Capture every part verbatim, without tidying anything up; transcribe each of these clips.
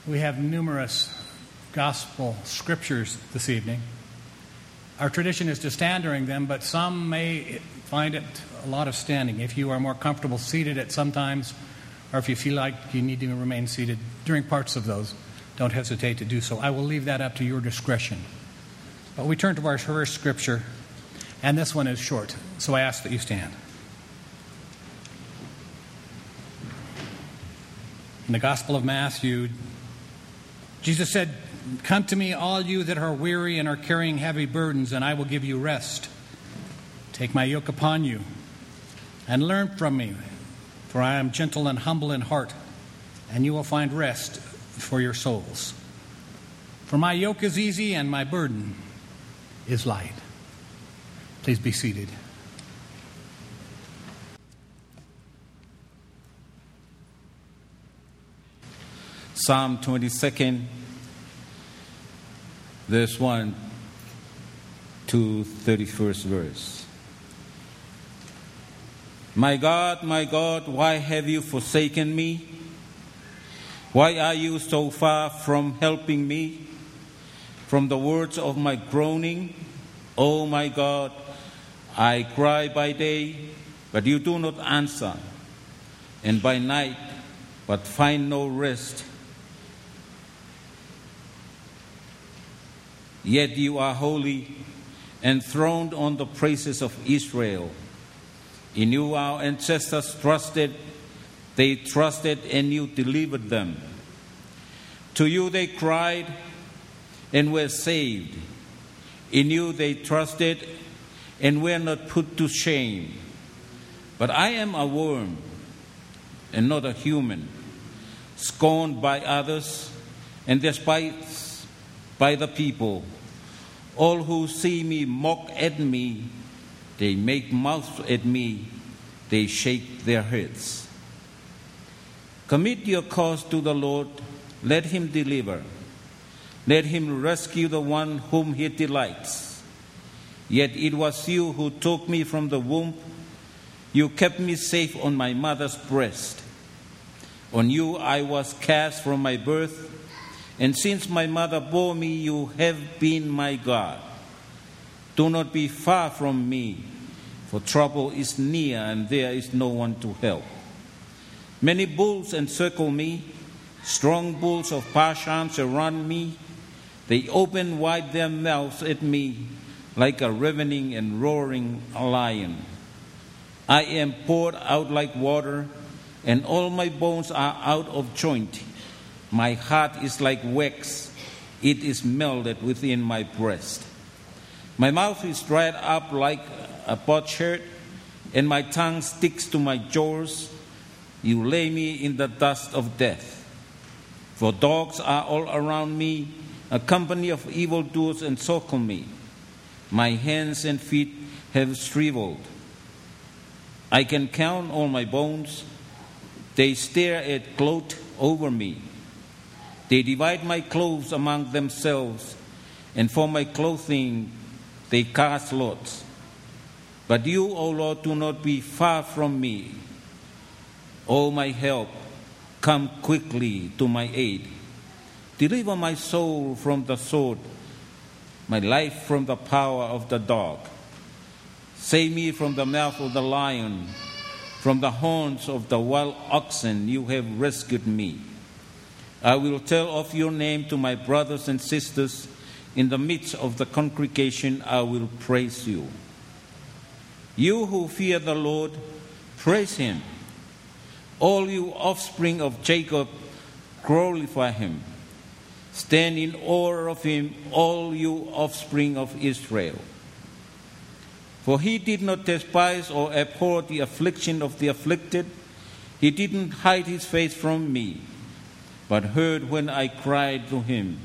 We have numerous gospel scriptures this evening. Our tradition is to stand during them, but some may find it a lot of standing. If you are more comfortable seated at some times, or if you feel like you need to remain seated during parts of those, don't hesitate to do so. I will leave that up to your discretion. But we turn to our first scripture, and this one is short, so I ask that you stand. In the Gospel of Matthew, Jesus said, "Come to me, all you that are weary and are carrying heavy burdens, and I will give you rest. Take my yoke upon you and learn from me, for I am gentle and humble in heart, and you will find rest for your souls. For my yoke is easy and my burden is light." Please be seated. Psalm twenty-second, verse one to thirty-first verse. My God, my God, why have you forsaken me? Why are you so far from helping me? From the words of my groaning, O my God, I cry by day, but you do not answer, and by night, but find no rest. Yet you are holy, enthroned on the praises of Israel. In you our ancestors trusted, they trusted and you delivered them. To you they cried and were saved. In you they trusted and were not put to shame. But I am a worm and not a human, scorned by others and despised by the people. All who see me mock at me. They make mouths at me. They shake their heads. Commit your cause to the Lord. Let him deliver. Let him rescue the one whom he delights. Yet it was you who took me from the womb. You kept me safe on my mother's breast. On you I was cast from my birth. And since my mother bore me, you have been my God. Do not be far from me, for trouble is near and there is no one to help. Many bulls encircle me, strong bulls of Bashan surround me. They open wide their mouths at me like a ravening and roaring lion. I am poured out like water, and all my bones are out of joint. My heart is like wax, it is melted within my breast. My mouth is dried up like a potsherd, and my tongue sticks to my jaws. You lay me in the dust of death. For dogs are all around me, a company of evildoers encircle me. My hands and feet have shriveled. I can count all my bones. They stare at gloat over me. They divide my clothes among themselves, and for my clothing they cast lots. But you, O Lord, do not be far from me. O my help, come quickly to my aid. Deliver my soul from the sword, my life from the power of the dog. Save me from the mouth of the lion, from the horns of the wild oxen you have rescued me. I will tell of your name to my brothers and sisters. In the midst of the congregation, I will praise you. You who fear the Lord, praise him. All you offspring of Jacob, glorify him. Stand in awe of him, all you offspring of Israel. For he did not despise or abhor the affliction of the afflicted. He didn't hide his face from me, but heard when I cried to him.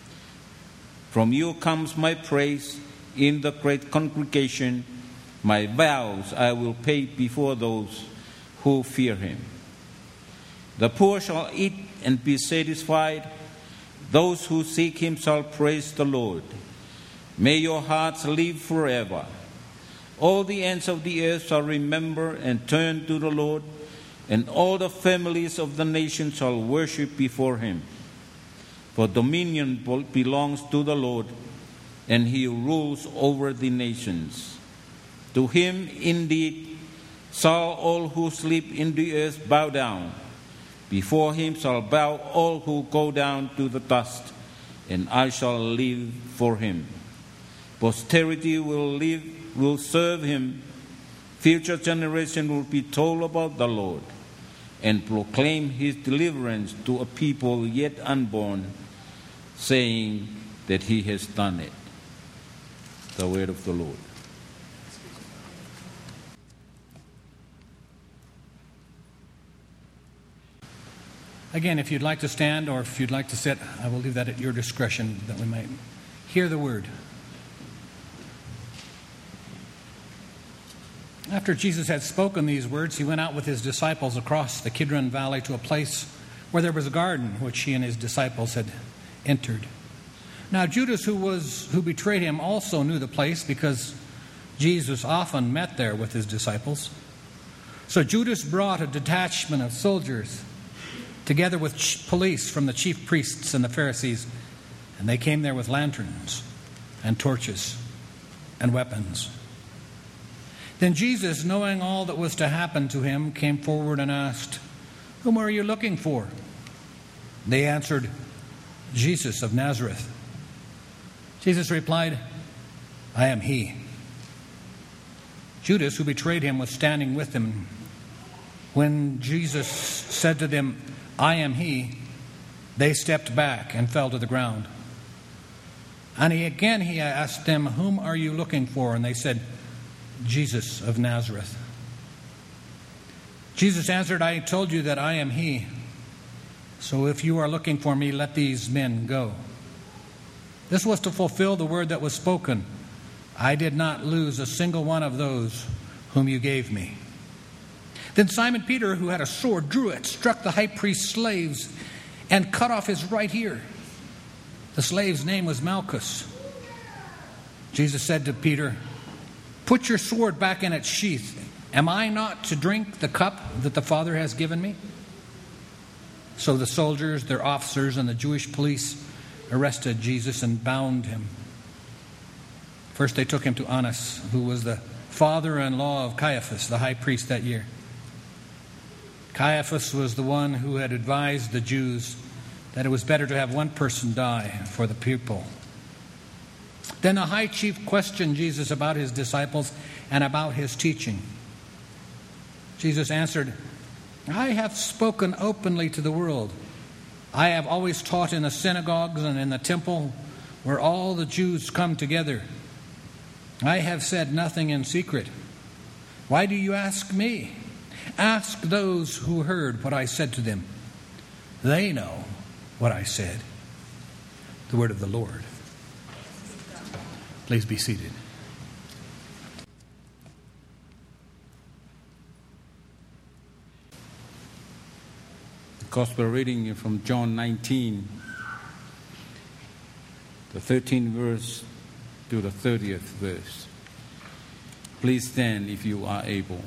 From you comes my praise in the great congregation. My vows I will pay before those who fear him. The poor shall eat and be satisfied. Those who seek him shall praise the Lord. May your hearts live forever. All the ends of the earth shall remember and turn to the Lord, and all the families of the nations shall worship before him. For dominion belongs to the Lord, and he rules over the nations. To him indeed shall all who sleep in the earth bow down. Before him shall bow all who go down to the dust, and I shall live for him. Posterity will live, will serve him. Future generation will be told about the Lord, and proclaim his deliverance to a people yet unborn, saying that he has done it. The word of the Lord. Again, if you'd like to stand or if you'd like to sit, I will leave that at your discretion that we might hear the word. After Jesus had spoken these words, he went out with his disciples across the Kidron Valley to a place where there was a garden which he and his disciples had entered. Now Judas, who was who betrayed him, also knew the place because Jesus often met there with his disciples. So Judas brought a detachment of soldiers together with police from the chief priests and the Pharisees, and they came there with lanterns and torches and weapons. Then Jesus, knowing all that was to happen to him, came forward and asked, "Whom are you looking for?" They answered, "Jesus of Nazareth." Jesus replied, "I am he." Judas, who betrayed him, was standing with them. When Jesus said to them, "I am he," they stepped back and fell to the ground. And he again he asked them, "Whom are you looking for?" And they said, "Jesus of Nazareth." Jesus answered, "I told you that I am he. So if you are looking for me, let these men go." This was to fulfill the word that was spoken, "I did not lose a single one of those whom you gave me." Then Simon Peter, who had a sword, drew it, struck the high priest's slaves, and cut off his right ear. The slave's name was Malchus. Jesus said to Peter, "Put your sword back in its sheath. Am I not to drink the cup that the Father has given me?" So the soldiers, their officers, and the Jewish police arrested Jesus and bound him. First they took him to Annas, who was the father-in-law of Caiaphas, the high priest that year. Caiaphas was the one who had advised the Jews that it was better to have one person die for the people. Then the high chief questioned Jesus about his disciples and about his teaching. Jesus answered, "I have spoken openly to the world. I have always taught in the synagogues and in the temple where all the Jews come together. I have said nothing in secret. Why do you ask me? Ask those who heard what I said to them. They know what I said." The word of the Lord. Please be seated. The Gospel reading from John nineteen, the thirteenth verse to the thirtieth verse. Please stand if you are able.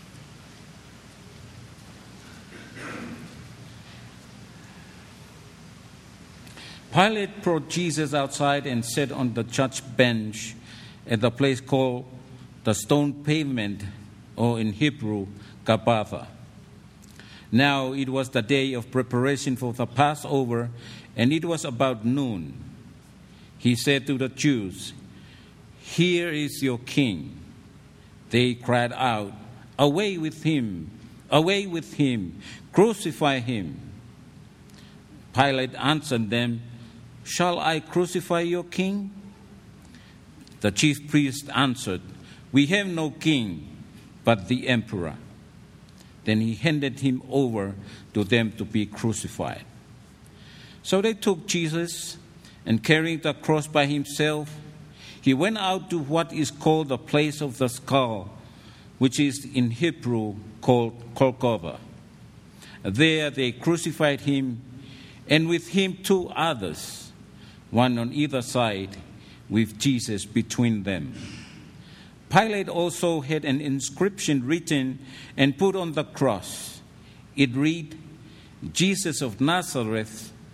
Pilate brought Jesus outside and sat on the judge bench at the place called the Stone Pavement, or in Hebrew, Gabbatha. Now it was the day of preparation for the Passover, and it was about noon. He said to the Jews, "Here is your king." They cried out, "Away with him! Away with him! Crucify him!" Pilate answered them, "Shall I crucify your king?" The chief priest answered, "We have no king but the emperor." Then he handed him over to them to be crucified. So they took Jesus, and carrying the cross by himself, he went out to what is called the place of the skull, which is in Hebrew called Golgotha. There they crucified him, and with him two others, one on either side, with Jesus between them. Pilate also had an inscription written and put on the cross. It read, "Jesus of Nazareth,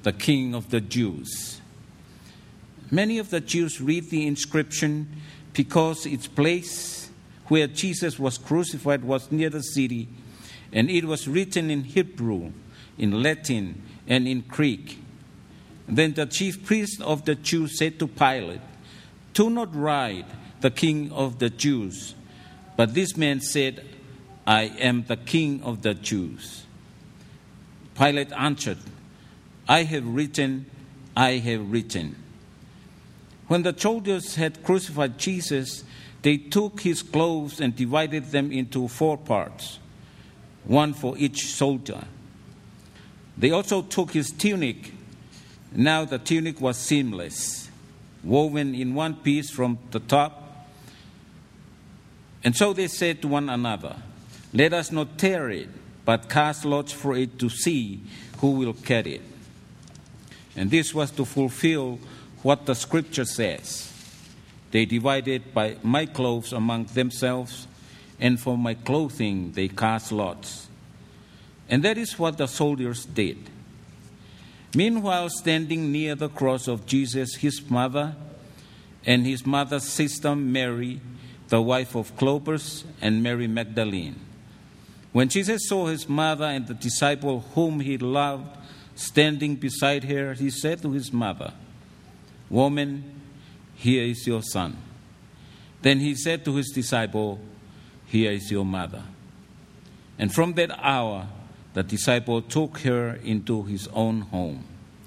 the King of the Jews. Many of the Jews read the inscription because its place where Jesus was crucified was near the city, and it was written in Hebrew, in Latin, and in Greek. Then the chief priest of the Jews said to Pilate, "Do not write, the King of the Jews." But this man said, "I am the King of the Jews." Pilate answered, "I have written, I have written." When the soldiers had crucified Jesus, they took his clothes and divided them into four parts, one for each soldier. They also took his tunic. Now the tunic was seamless, woven in one piece from the top. And so they said to one another, "Let us not tear it, but cast lots for it to see who will get it." And this was to fulfill what the scripture says. They divided by my clothes among themselves, and for my clothing they cast lots. And that is what the soldiers did. Meanwhile, standing near the cross of Jesus, his mother and his mother's sister Mary, the wife of Clopas, and Mary Magdalene. When Jesus saw his mother and the disciple whom he loved standing beside her, he said to his mother, "Woman, here is your son." Then he said to his disciple, "Here is your mother." And from that hour, the disciple took her into his own home.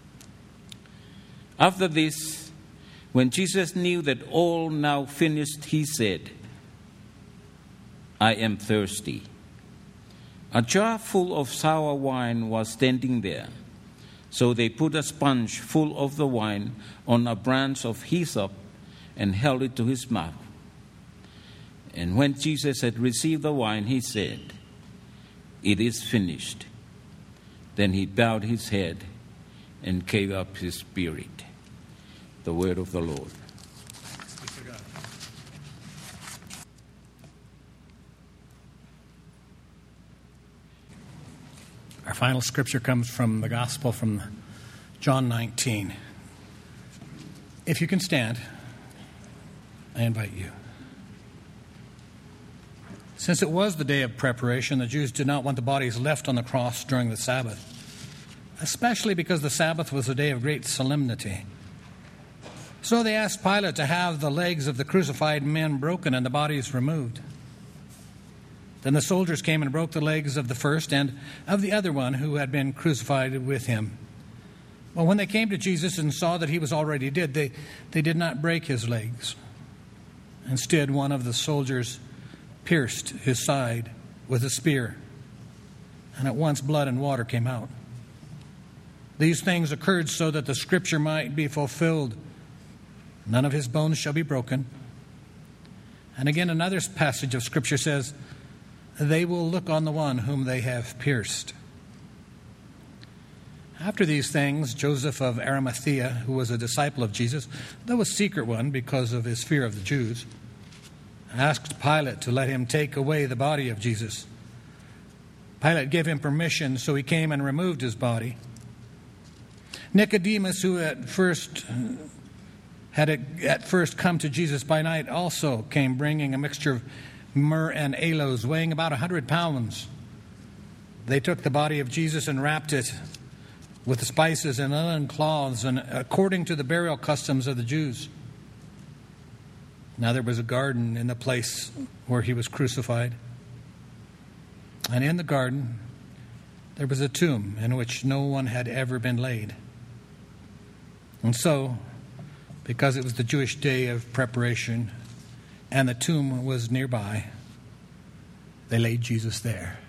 After this, when Jesus knew that all now finished, he said, "I am thirsty." A jar full of sour wine was standing there. So they put a sponge full of the wine on a branch of hyssop and held it to his mouth. And when Jesus had received the wine, he said, "It is finished." Then he bowed his head and gave up his spirit. The word of the Lord. Our final scripture comes from the Gospel from John nineteen. If you can stand, I invite you. Since it was the day of preparation, the Jews did not want the bodies left on the cross during the Sabbath, especially because the Sabbath was a day of great solemnity. So they asked Pilate to have the legs of the crucified men broken and the bodies removed. Then the soldiers came and broke the legs of the first and of the other one who had been crucified with him. Well, when they came to Jesus and saw that he was already dead, they, they did not break his legs. Instead, one of the soldiers pierced his side with a spear, and at once blood and water came out. These things occurred so that the scripture might be fulfilled. None of his bones shall be broken. And again, another passage of scripture says, "They will look on the one whom they have pierced." After these things, Joseph of Arimathea, who was a disciple of Jesus, though a secret one because of his fear of the Jews, asked Pilate to let him take away the body of Jesus. Pilate gave him permission, so he came and removed his body. Nicodemus, who at first had at first come to Jesus by night, also came bringing a mixture of myrrh and aloes, weighing about a hundred pounds. They took the body of Jesus and wrapped it with the spices and linen cloths, and according to the burial customs of the Jews. Now there was a garden in the place where he was crucified. And in the garden there was a tomb in which no one had ever been laid. And so, because it was the Jewish day of preparation and the tomb was nearby, they laid Jesus there.